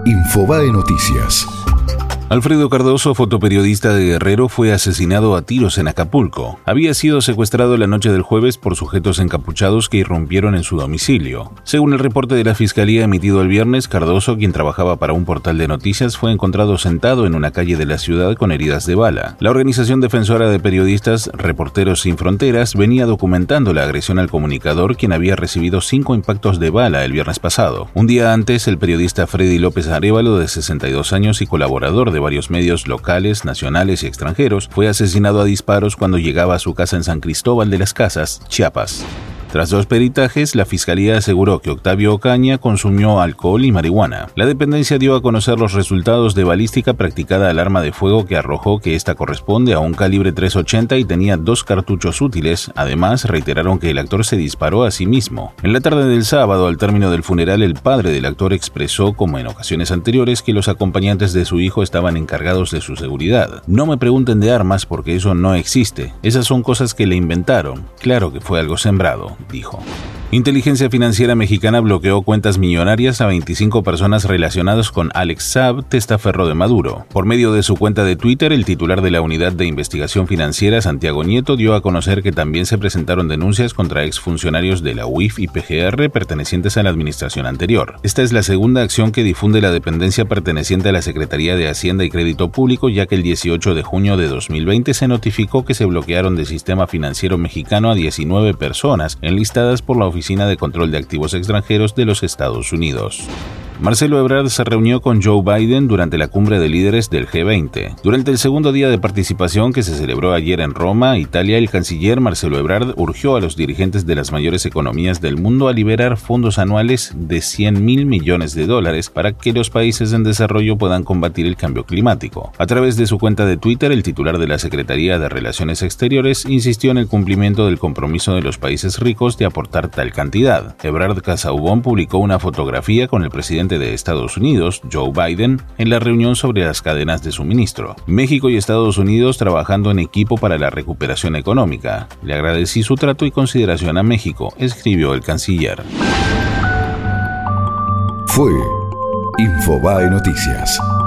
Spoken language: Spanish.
Infobae Noticias. Alfredo Cardoso, fotoperiodista de Guerrero, fue asesinado a tiros en Acapulco. Había sido secuestrado la noche del jueves por sujetos encapuchados que irrumpieron en su domicilio. Según el reporte de la Fiscalía emitido el viernes, Cardoso, quien trabajaba para un portal de noticias, fue encontrado sentado en una calle de la ciudad con heridas de bala. La organización defensora de periodistas Reporteros Sin Fronteras venía documentando la agresión al comunicador, quien había recibido 5 impactos de bala el viernes pasado. Un día antes, el periodista Freddy López Arévalo, de 62 años y colaborador de varios medios locales, nacionales y extranjeros, fue asesinado a disparos cuando llegaba a su casa en San Cristóbal de las Casas, Chiapas. Tras 2 peritajes, la Fiscalía aseguró que Octavio Ocaña consumió alcohol y marihuana. La dependencia dio a conocer los resultados de balística practicada al arma de fuego, que arrojó que esta corresponde a un calibre .380 y tenía 2 cartuchos útiles. Además, reiteraron que el actor se disparó a sí mismo. En la tarde del sábado, al término del funeral, el padre del actor expresó, como en ocasiones anteriores, que los acompañantes de su hijo estaban encargados de su seguridad. No me pregunten de armas porque eso no existe. Esas son cosas que le inventaron. Claro que fue algo sembrado, dijo. Inteligencia Financiera Mexicana bloqueó cuentas millonarias a 25 personas relacionadas con Alex Saab, testaferro de Maduro. Por medio de su cuenta de Twitter, el titular de la Unidad de Investigación Financiera, Santiago Nieto, dio a conocer que también se presentaron denuncias contra exfuncionarios de la UIF y PGR pertenecientes a la administración anterior. Esta es la segunda acción que difunde la dependencia perteneciente a la Secretaría de Hacienda y Crédito Público, ya que el 18 de junio de 2020 se notificó que se bloquearon del sistema financiero mexicano a 19 personas, enlistadas por la Oficina de Control de Activos Extranjeros de los Estados Unidos. Marcelo Ebrard se reunió con Joe Biden durante la cumbre de líderes del G20. Durante el segundo día de participación, que se celebró ayer en Roma, Italia, el canciller Marcelo Ebrard urgió a los dirigentes de las mayores economías del mundo a liberar fondos anuales de $100.000 millones para que los países en desarrollo puedan combatir el cambio climático. A través de su cuenta de Twitter, el titular de la Secretaría de Relaciones Exteriores insistió en el cumplimiento del compromiso de los países ricos de aportar tal cantidad. Ebrard Casaubon publicó una fotografía con el presidente de Estados Unidos, Joe Biden, en la reunión sobre las cadenas de suministro. México y Estados Unidos trabajando en equipo para la recuperación económica. Le agradecí su trato y consideración a México, escribió el canciller. Fue Infobae Noticias.